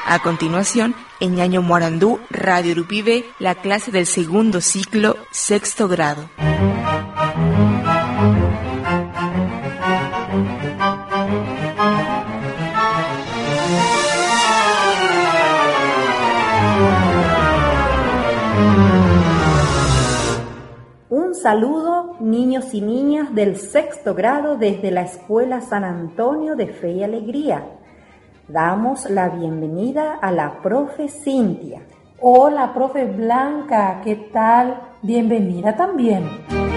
A continuación, en Ñaño Morandú, Radio Urupibe, la clase del segundo ciclo, sexto grado. Un saludo, niños y niñas del sexto grado desde la Escuela San Antonio de Fe y Alegría. Damos la bienvenida a la profe Cintia. Hola, profe Blanca, ¿qué tal? Bienvenida también.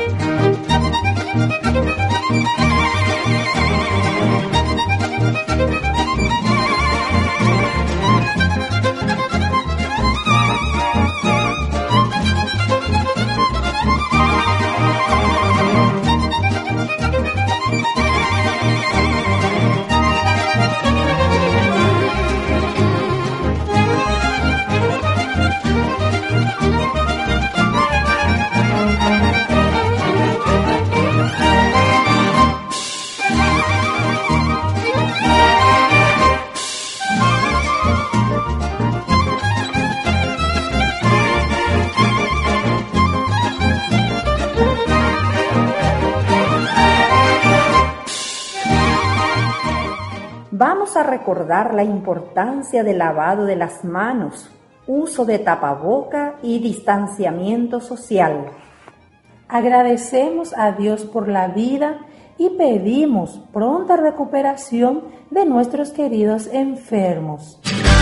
Vamos a recordar la importancia del lavado de las manos, uso de tapaboca y distanciamiento social. Agradecemos a Dios por la vida y pedimos pronta recuperación de nuestros queridos enfermos.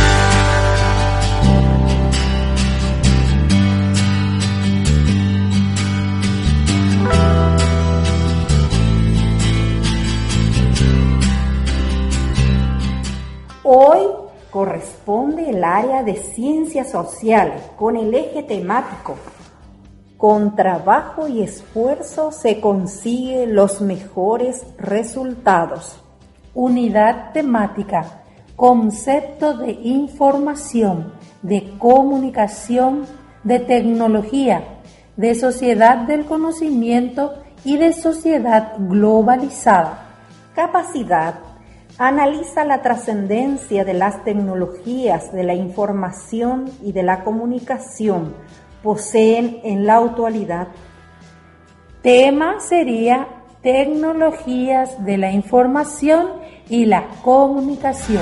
Hoy corresponde el área de ciencias sociales con el eje temático. Con trabajo y esfuerzo se consiguen los mejores resultados. Unidad temática, concepto de información, de comunicación, de tecnología, de sociedad del conocimiento y de sociedad globalizada. Capacidad. Analiza la trascendencia de las tecnologías de la información y de la comunicación poseen en la actualidad. Tema sería tecnologías de la información y la comunicación.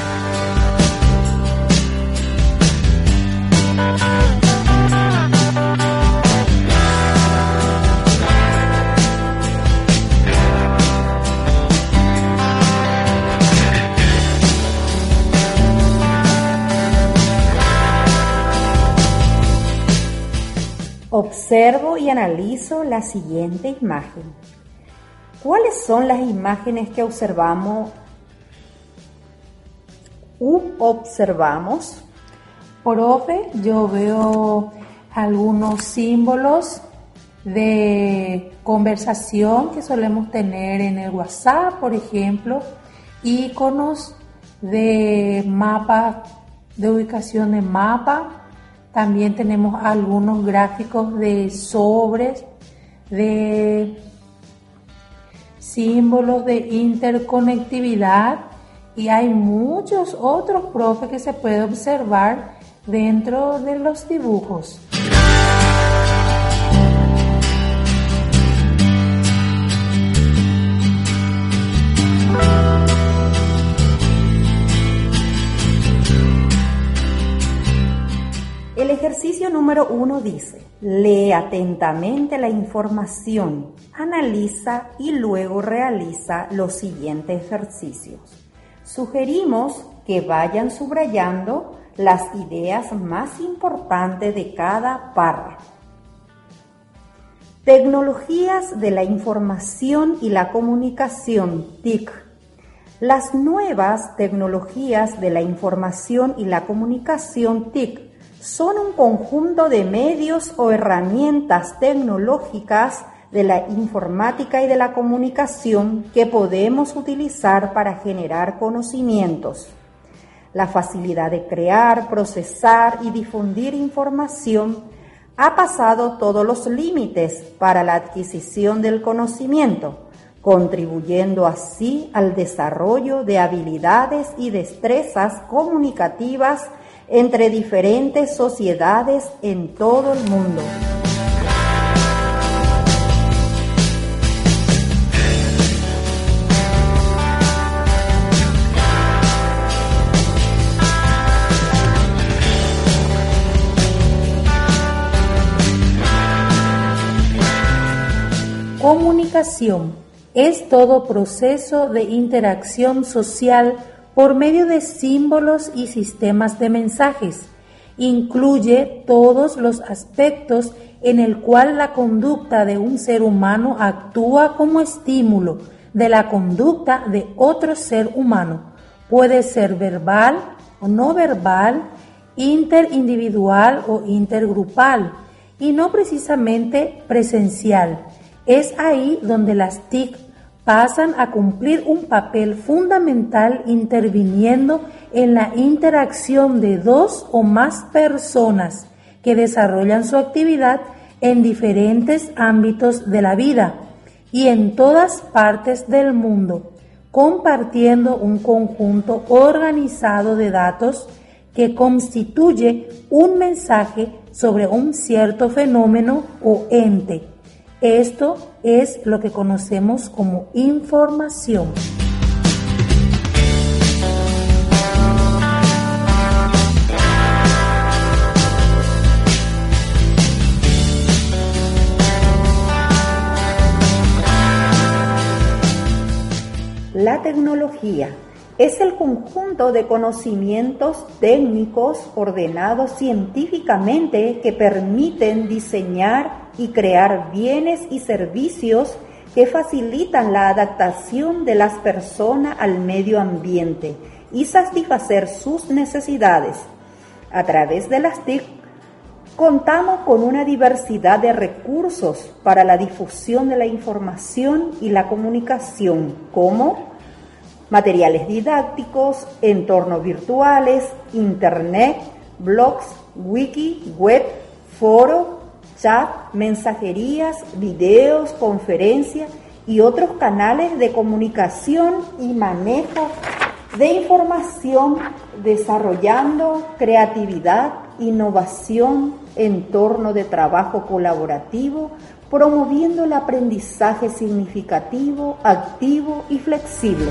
Observo y analizo la siguiente imagen. ¿Cuáles son las imágenes que observamos? Profe, yo veo algunos símbolos de conversación que solemos tener en el WhatsApp, por ejemplo, iconos de mapa, de ubicación de mapa. También tenemos algunos gráficos de sobres, de símbolos de interconectividad y hay muchos otros, profe, que se puede observar dentro de los dibujos. El ejercicio número 1 dice: lee atentamente la información, analiza y luego realiza los siguientes ejercicios. Sugerimos que vayan subrayando las ideas más importantes de cada párrafo. Tecnologías de la información y la comunicación, TIC. Las nuevas tecnologías de la información y la comunicación, TIC, son un conjunto de medios o herramientas tecnológicas de la informática y de la comunicación que podemos utilizar para generar conocimientos. La facilidad de crear, procesar y difundir información ha pasado todos los límites para la adquisición del conocimiento, contribuyendo así al desarrollo de habilidades y destrezas comunicativas entre diferentes sociedades en todo el mundo. Comunicación es todo proceso de interacción social por medio de símbolos y sistemas de mensajes. Incluye todos los aspectos en el cual la conducta de un ser humano actúa como estímulo de la conducta de otro ser humano. Puede ser verbal o no verbal, interindividual o intergrupal, y no precisamente presencial. Es ahí donde las TIC pasan a cumplir un papel fundamental interviniendo en la interacción de dos o más personas que desarrollan su actividad en diferentes ámbitos de la vida y en todas partes del mundo, compartiendo un conjunto organizado de datos que constituye un mensaje sobre un cierto fenómeno o ente. Esto es lo que conocemos como información. La tecnología es el conjunto de conocimientos técnicos ordenados científicamente que permiten diseñar y crear bienes y servicios que facilitan la adaptación de las personas al medio ambiente y satisfacer sus necesidades. A través de las TIC contamos con una diversidad de recursos para la difusión de la información y la comunicación, como materiales didácticos, entornos virtuales, internet, blogs, wiki, web, foro, chat, mensajerías, videos, conferencias y otros canales de comunicación y manejo de información, desarrollando creatividad, innovación, entorno de trabajo colaborativo, promoviendo el aprendizaje significativo, activo y flexible.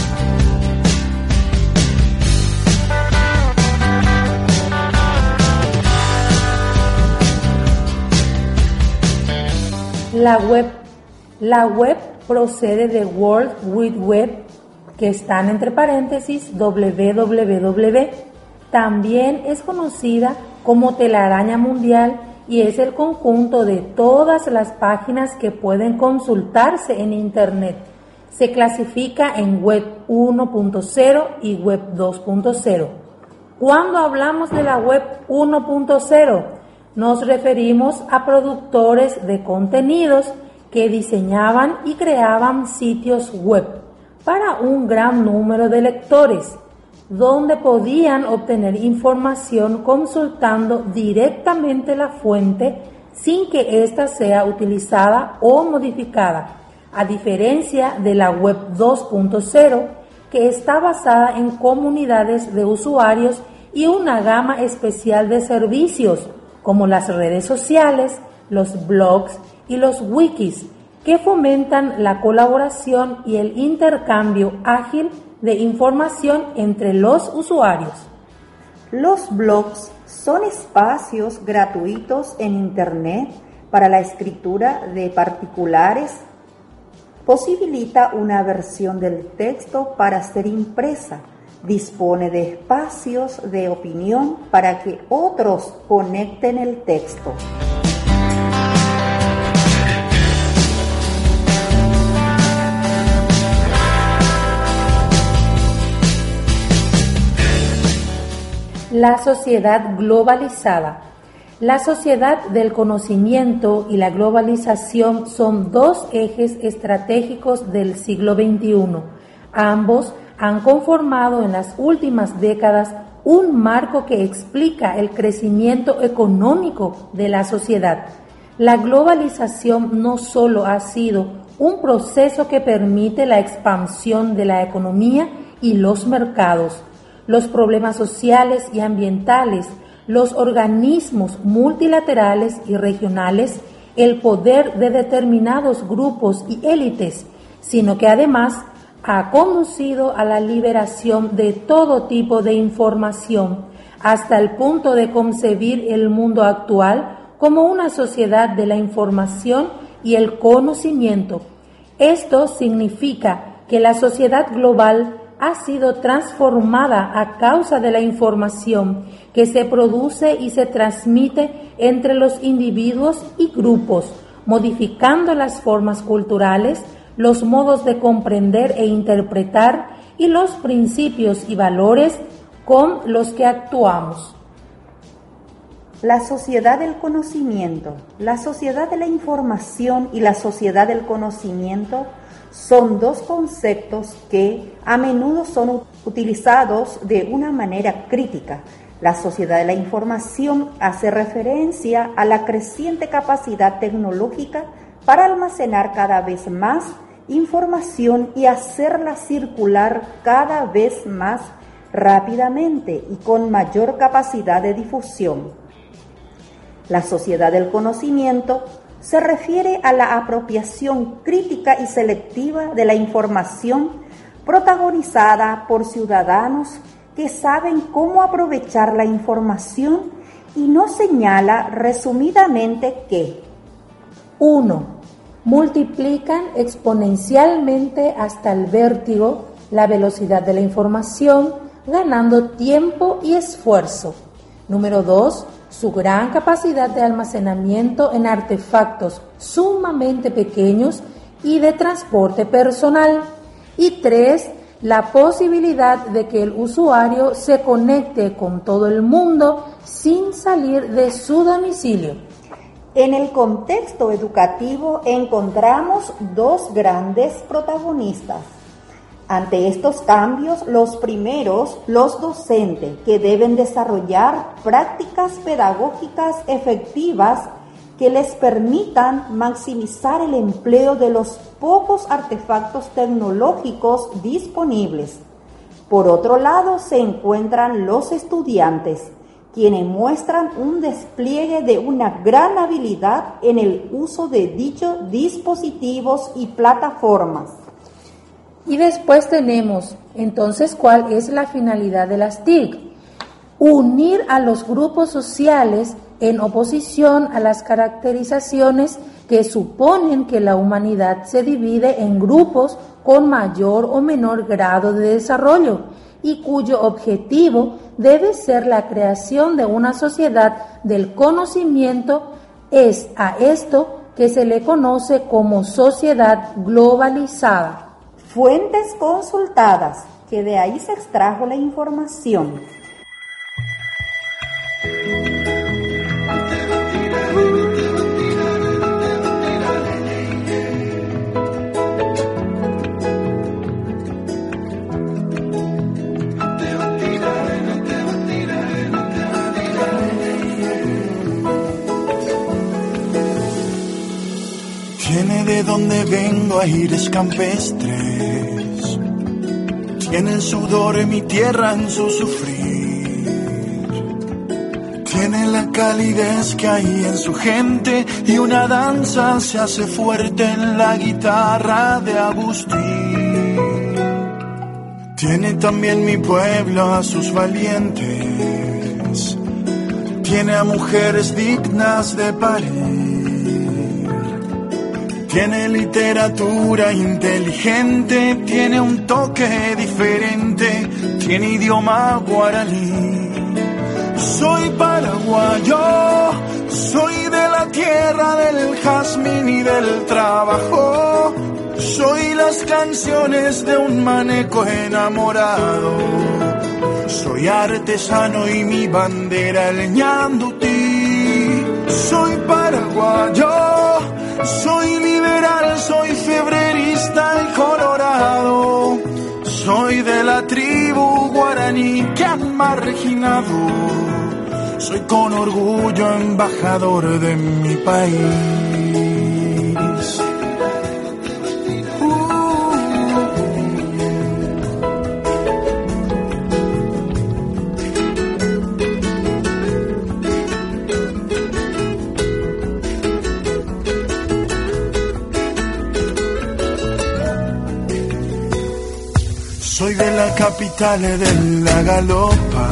La web procede de World Wide Web, que están entre paréntesis www. También es conocida como telaraña mundial y es el conjunto de todas las páginas que pueden consultarse en Internet. Se clasifica en Web 1.0 y Web 2.0. Cuando hablamos de la Web 1.0, nos referimos a productores de contenidos que diseñaban y creaban sitios web para un gran número de lectores, donde podían obtener información consultando directamente la fuente sin que ésta sea utilizada o modificada, a diferencia de la Web 2.0, que está basada en comunidades de usuarios y una gama especial de servicios, como las redes sociales, los blogs y los wikis, que fomentan la colaboración y el intercambio ágil de información entre los usuarios. Los blogs son espacios gratuitos en Internet para la escritura de particulares. Posibilita una versión del texto para ser impresa. Dispone de espacios de opinión para que otros conecten el texto. La sociedad globalizada. La sociedad del conocimiento y la globalización son dos ejes estratégicos del siglo XXI. Ambos han conformado en las últimas décadas un marco que explica el crecimiento económico de la sociedad. La globalización no solo ha sido un proceso que permite la expansión de la economía y los mercados, los problemas sociales y ambientales, los organismos multilaterales y regionales, el poder de determinados grupos y élites, sino que además ha conducido a la liberación de todo tipo de información, hasta el punto de concebir el mundo actual como una sociedad de la información y el conocimiento. Esto significa que la sociedad global ha sido transformada a causa de la información que se produce y se transmite entre los individuos y grupos, modificando las formas culturales, los modos de comprender e interpretar y los principios y valores con los que actuamos. La sociedad del conocimiento, la sociedad de la información y la sociedad del conocimiento son dos conceptos que a menudo son utilizados de una manera crítica. La sociedad de la información hace referencia a la creciente capacidad tecnológica para almacenar cada vez más información y hacerla circular cada vez más rápidamente y con mayor capacidad de difusión. La sociedad del conocimiento se refiere a la apropiación crítica y selectiva de la información protagonizada por ciudadanos que saben cómo aprovechar la información y nos señala resumidamente que 1. Multiplican exponencialmente hasta el vértigo la velocidad de la información, ganando tiempo y esfuerzo. Número 2. Su gran capacidad de almacenamiento en artefactos sumamente pequeños y de transporte personal. Y 3. La posibilidad de que el usuario se conecte con todo el mundo sin salir de su domicilio. En el contexto educativo encontramos dos grandes protagonistas. Ante estos cambios, los primeros, los docentes, que deben desarrollar prácticas pedagógicas efectivas que les permitan maximizar el empleo de los pocos artefactos tecnológicos disponibles. Por otro lado, se encuentran los estudiantes, quienes muestran un despliegue de una gran habilidad en el uso de dichos dispositivos y plataformas. Y después tenemos, entonces, ¿cuál es la finalidad de las TIC? Unir a los grupos sociales en oposición a las caracterizaciones que suponen que la humanidad se divide en grupos con mayor o menor grado de desarrollo y cuyo objetivo debe ser la creación de una sociedad del conocimiento. Es a esto que se le conoce como sociedad globalizada. Fuentes consultadas, que de ahí se extrajo la información. Tiene de donde vengo aires campestres, tiene el sudor en mi tierra en su sufrir, tiene la calidez que hay en su gente y una danza se hace fuerte en la guitarra de Agustín. Tiene también mi pueblo a sus valientes, tiene a mujeres dignas de parir. Tiene literatura inteligente, tiene un toque diferente, tiene idioma guaraní. Soy paraguayo, soy de la tierra del jazmín y del trabajo. Soy las canciones de un maneco enamorado. Soy artesano y mi bandera el ñandutí. Soy paraguayo, soy liberal, soy febrerista y colorado. Soy de la tribu guaraní que han marginado. Soy con orgullo embajador de mi país. la capital de la galopa.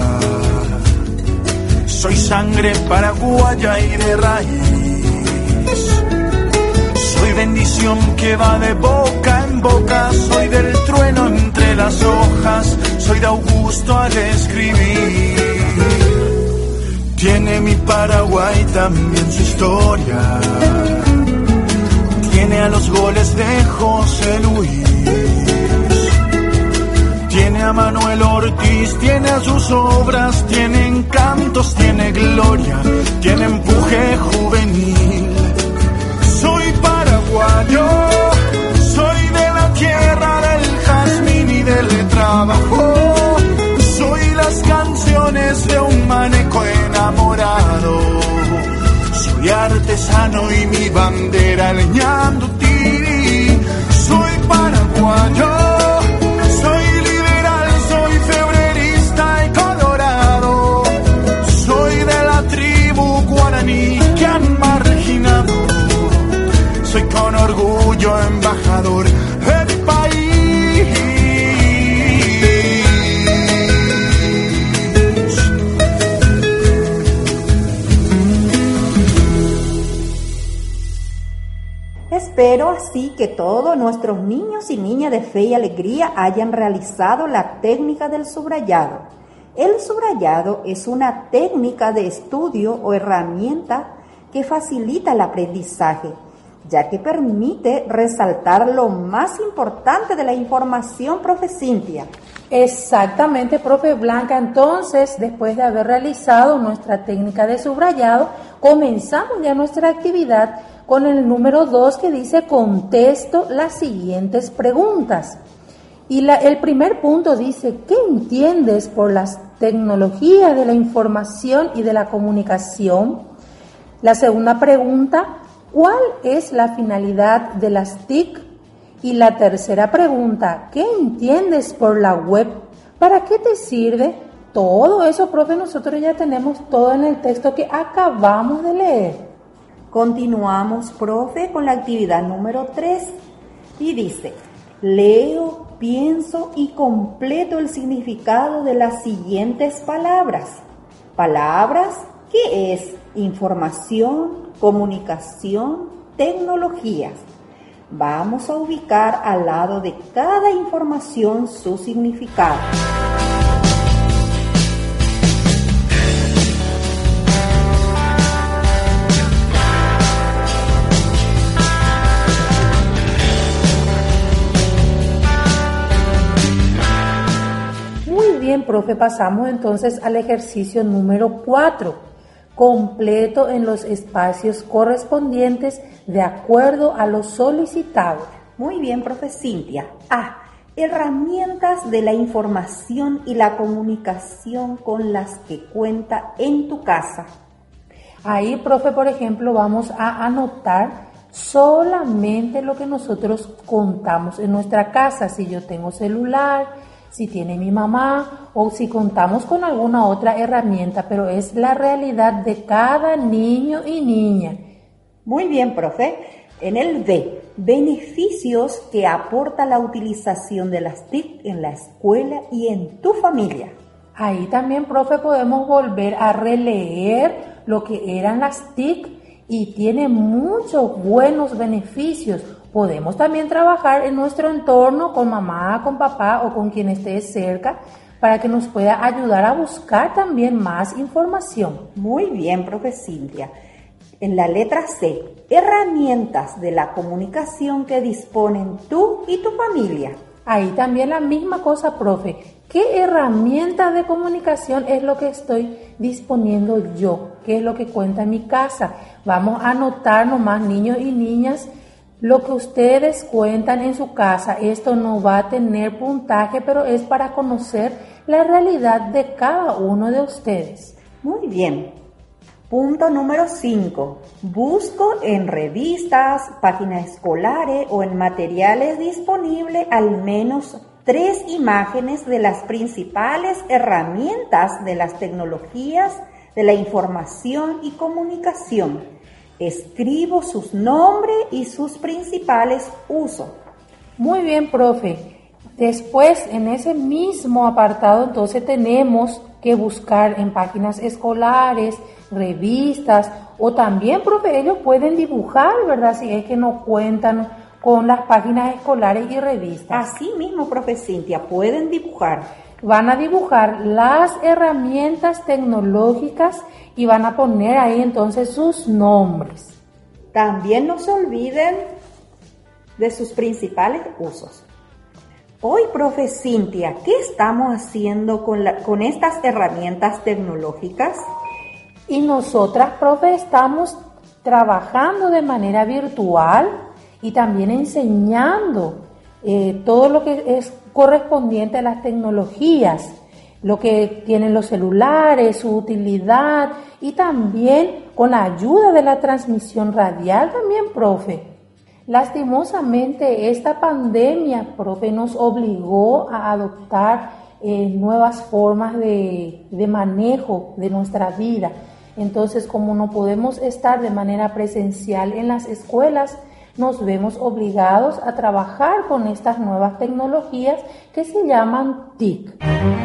Soy sangre paraguaya y de raíz. Soy bendición que va de boca en boca. Soy del trueno entre las hojas. Soy de Augusto al escribir. Tiene mi Paraguay también su historia. Tiene a los goles de José Luis. Tiene a Manuel Ortiz, tiene a sus obras, tiene encantos, tiene gloria, tiene empuje juvenil. Soy paraguayo, soy de la tierra del jazmín y del trabajo. Soy las canciones de un maneco enamorado. Soy artesano y mi bandera leñando tiri. Soy paraguayo. Que han marginado. Soy con orgullo embajador de mi país. Espero así que todos nuestros niños y niñas de fe y alegría hayan realizado la técnica del subrayado. El subrayado es una técnica de estudio o herramienta que facilita el aprendizaje, ya que permite resaltar lo más importante de la información, profe Cintia. Exactamente, profe Blanca. Entonces, después de haber realizado nuestra técnica de subrayado, comenzamos ya nuestra actividad con el número 2 que dice: contesto las siguientes preguntas. Y el primer punto dice: ¿qué entiendes por las tecnologías de la información y de la comunicación? La segunda pregunta: ¿cuál es la finalidad de las TIC? Y la tercera pregunta: ¿qué entiendes por la web? ¿Para qué te sirve? Todo eso, profe, nosotros ya tenemos todo en el texto que acabamos de leer. Continuamos, profe, con la actividad número 3 y dice: leo, pienso y completo el significado de las siguientes palabras. Palabras, ¿qué es? Información, comunicación, tecnologías. Vamos a ubicar al lado de cada información su significado. Bien, profe, pasamos entonces al ejercicio número 4. Completo en los espacios correspondientes de acuerdo a lo solicitado. Muy bien, profe Cintia. Herramientas de la información y la comunicación con las que cuenta en tu casa. Ahí, profe, por ejemplo, vamos a anotar solamente lo que nosotros contamos en nuestra casa. Si yo tengo celular, si tiene mi mamá o si contamos con alguna otra herramienta, pero es la realidad de cada niño y niña. Muy bien, profe. En el B, beneficios que aporta la utilización de las TIC en la escuela y en tu familia. Ahí también, profe, podemos volver a releer lo que eran las TIC y tiene muchos buenos beneficios. Podemos también trabajar en nuestro entorno con mamá, con papá o con quien esté cerca para que nos pueda ayudar a buscar también más información. Muy bien, profe Cintia. En la letra C, herramientas de la comunicación que disponen tú y tu familia. Ahí también la misma cosa, profe. ¿Qué herramienta de comunicación es lo que estoy disponiendo yo? ¿Qué es lo que cuenta en mi casa? Vamos a anotar nomás, niños y niñas, lo que ustedes cuentan en su casa. Esto no va a tener puntaje, pero es para conocer la realidad de cada uno de ustedes. Muy bien. Punto número 5. Busco en revistas, páginas escolares o en materiales disponibles al menos 3 imágenes de las principales herramientas de las tecnologías de la información y comunicación. Escribo sus nombres y sus principales usos. Muy bien, profe. Después, en ese mismo apartado, entonces tenemos que buscar en páginas escolares, revistas, o también, profe, ellos pueden dibujar, ¿verdad? Si es que no cuentan con las páginas escolares y revistas. Así mismo, profe Cintia, pueden dibujar. Van a dibujar las herramientas tecnológicas y van a poner ahí entonces sus nombres. También no se olviden de sus principales usos. Hoy, profe Cintia, ¿qué estamos haciendo con estas herramientas tecnológicas? Y nosotras, profe, estamos trabajando de manera virtual y también enseñando todo lo que es correspondiente a las tecnologías, lo que tienen los celulares, su utilidad, y también con la ayuda de la transmisión radial también, profe. Lastimosamente, esta pandemia, profe, nos obligó a adoptar nuevas formas de manejo de nuestra vida. Entonces, como no podemos estar de manera presencial en las escuelas, nos vemos obligados a trabajar con estas nuevas tecnologías que se llaman TIC.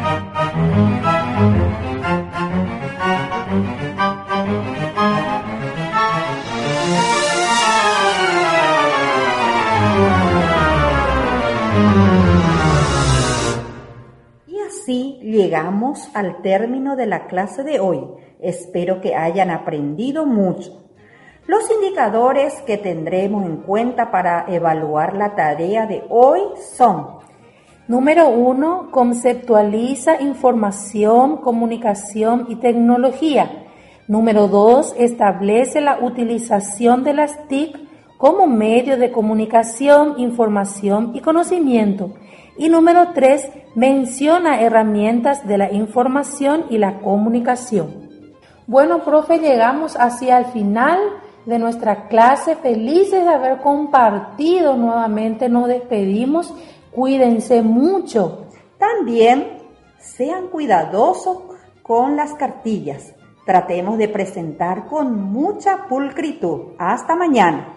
Y así llegamos al término de la clase de hoy. Espero que hayan aprendido mucho. Los indicadores que tendremos en cuenta para evaluar la tarea de hoy son: Número 1, conceptualiza información, comunicación y tecnología. Número 2, establece la utilización de las TIC como medio de comunicación, información y conocimiento. Y número 3, menciona herramientas de la información y la comunicación. Bueno, profe, llegamos así al final de nuestra clase, felices de haber compartido nuevamente, nos despedimos, cuídense mucho. También sean cuidadosos con las cartillas, tratemos de presentar con mucha pulcritud. Hasta mañana.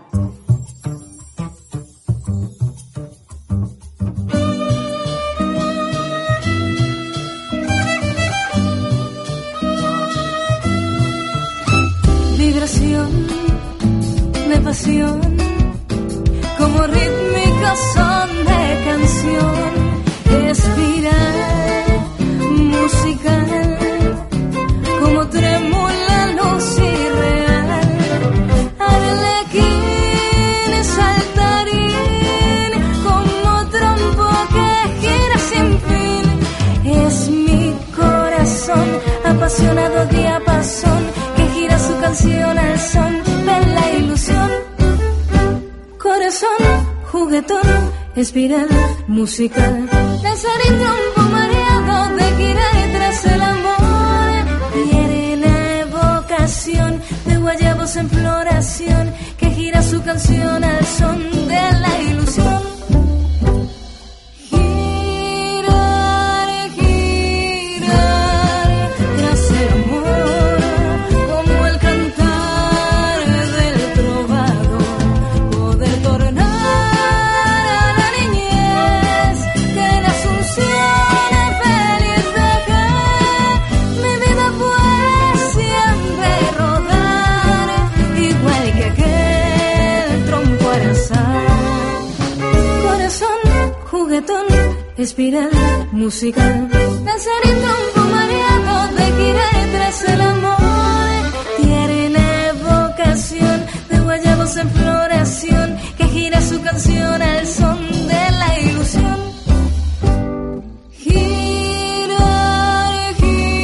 Vibración de pasión, como rítmicas son de canción, espiral musical, como trémula luz irreal, arlequín y saltarín, como trompo que gira sin fin. Es mi corazón apasionado diapasón, que gira su canción al son de la ilusión. Corazón, juguetón, espiral musical, danzarín, trompo mareado de girar tras el amor. Quiere la evocación de guayabos en floración, que gira su canción al son de la ilusión. Espiral musical, danzarín, trompo mareado de girar tras el amor. Tiene la evocación de guayabos en floración, que gira su canción al son de la ilusión. Girar,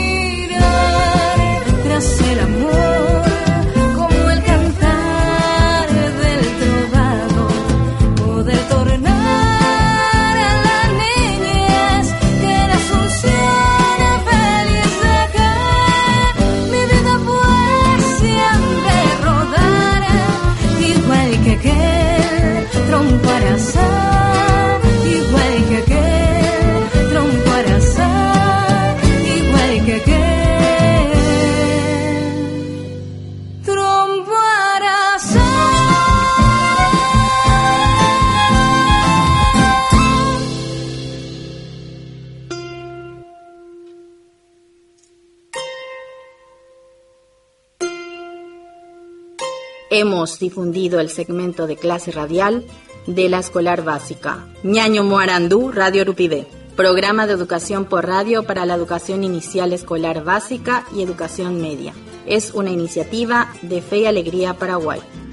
girar tras el amor, como el cantar del trovador o del tornado. Igual que aquel trompo arasá, igual que aquel trompo arasá. hemos difundido el segmento de clase radial de la escolar básica. Ñaño Moarandú, Radio Urupide. Programa de educación por radio para la educación inicial escolar básica y educación media. Es una iniciativa de Fe y Alegría Paraguay.